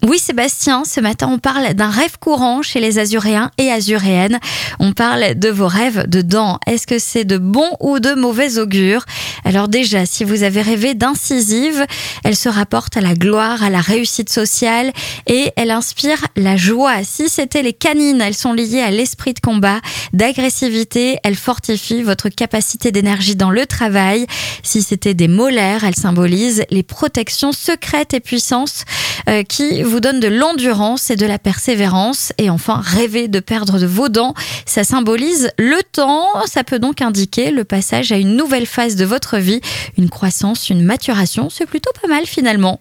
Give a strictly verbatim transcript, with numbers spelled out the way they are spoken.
Oui Sébastien, ce matin on parle d'un rêve courant chez les Azuréens et Azuréennes. On parle de vos rêves de dents. Est-ce que c'est de bon ou de mauvais augure? Alors déjà, si vous avez rêvé d'incisive, elle se rapporte à la gloire, à la réussite sociale et elle inspire la joie. Si c'était les canines, elles sont liées à l'esprit de combat, d'agressivité, elles fortifient votre capacité d'énergie dans le travail. Si c'était des molaires, elles symbolisent les protections secrètes et puissantes euh, qui vous donne de l'endurance et de la persévérance. Et enfin, rêver de perdre de vos dents, ça symbolise le temps. Ça peut donc indiquer le passage à une nouvelle phase de votre vie, une croissance, une maturation. C'est plutôt pas mal finalement.